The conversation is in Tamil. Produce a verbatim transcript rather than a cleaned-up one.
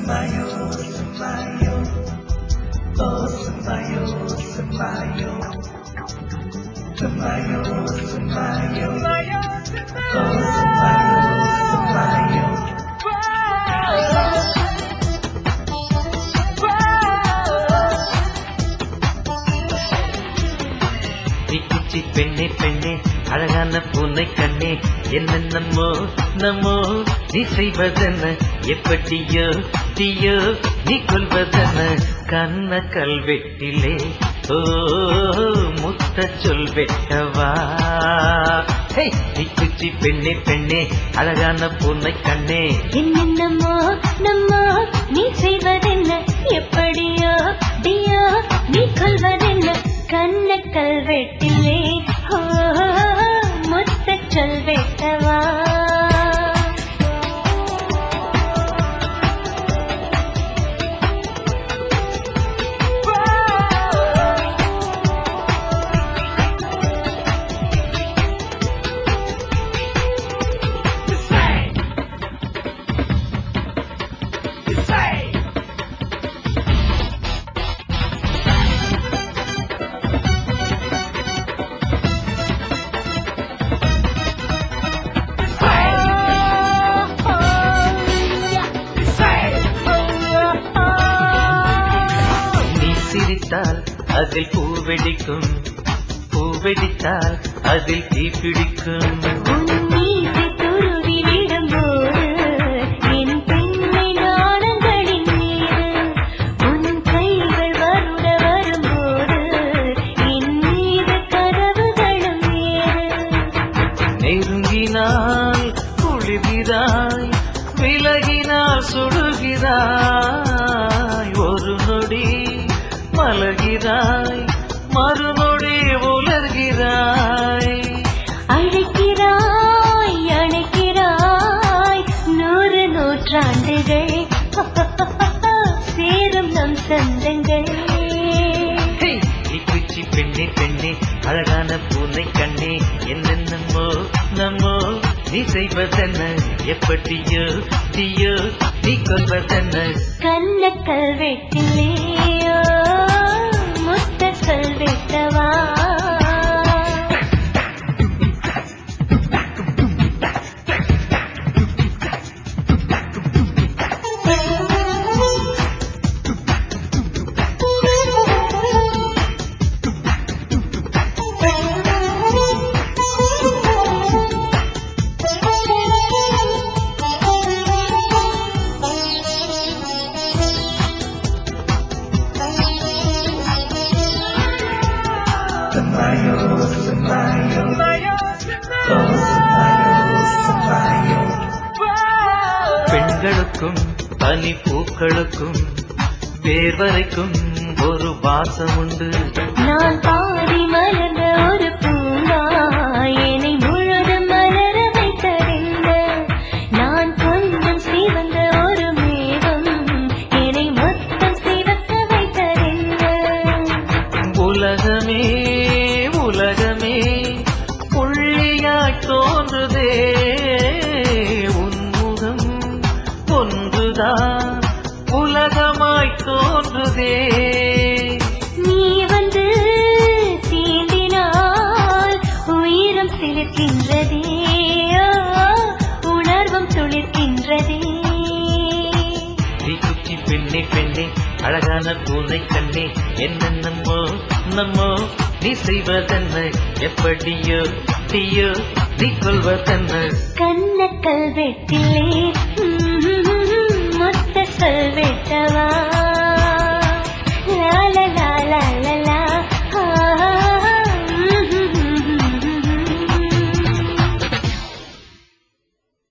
Semayo, semayo, oh semayo, semayo, semayo, semayo, oh semayo, semayo. தீக்குச்சி பெண்ணே பெண்ணே அழகான பூனை கண்ணே என்ன நம்மோ நம்மோ நீ செய்வதென்ன எப்படியோ தீயோ நீ கொள்வதென்ன கண்ண கல்வெட்டிலே ஓ முத்த சொல் வெட்டவா. தீக்குச்சி பெண்ணே பெண்ணே அழகான பூனை கண்ணே என்ன நம்மோ நம்மோ நீ செய்வதென்ன எப்படியோ தீயோ நீ கொள்வதென்ன கண்ண கல்வெட்டிலே ஓ முத்த சொல் வெட்டவா. சிரித்தால் அதில் பூவெடிக்கும் பூவெடித்தால் அதில் தீ பிடிக்கும். என் பெண்மை நாணங்களின் மீது உன் கைகள் வருட வரும்போது என் மீது கதவுகளும் நெருங்கினால் குளிர்கிறாய் விலகினால் சுடுகிறாய் ஒரு நொடி மலர்கிறாய் மறுநொடி உலர்கிறாய். அழைக்கிறாய் அணைக்கிறாய் நூறு நூற்றாண்டுகள் சேரும் நம் சொந்தங்கள். தீக்குச்சி பெண்ணே பெண்ணே அழகான பூனை கண்ணே என்ன நம்மோ நம்மோ நீ செய்வதென்ன எப்படியோ தீயோ நீ கொள்வதென்ன கண்ண கல்வெட்டிலேயோ முத்த சொல் வெட்டவா. Semayo, semayo, oh semayo, semayo. பெண்களுக்கும் பனி பூக்களுக்கும் வேர்வரைக்கும் ஒரு வாசம் உண்டு. நான் பாதி மலர்ந்த ஒரு பூங்கா என்னை முழுதும் மலர வைத்தறிந்த நான் கொஞ்சம் சிவந்த ஒரு மேகம் என்னை மொத்தம் சிவக்க வைத்தறிந்த உலகமே உலகமே புள்ளியாய் தோன்றுதே உன்முகம் ஒன்றுதான் உலகமாய் தோன்றுதே. நீ வந்து தீண்டினால் உயிரம் சிலிர்க்கின்றதே உணர்வும் துளிர்க்கின்றதே. தீக்குச்சி பெண்ணே பெண்ணே அழகான பூனை கண்ணே என்ன நம்மோ நம்மோ நீ செய்வதென்ன எப்படியோ தீயோ நீ கொள்வதென்ன கண்ண கல்வெட்டிலே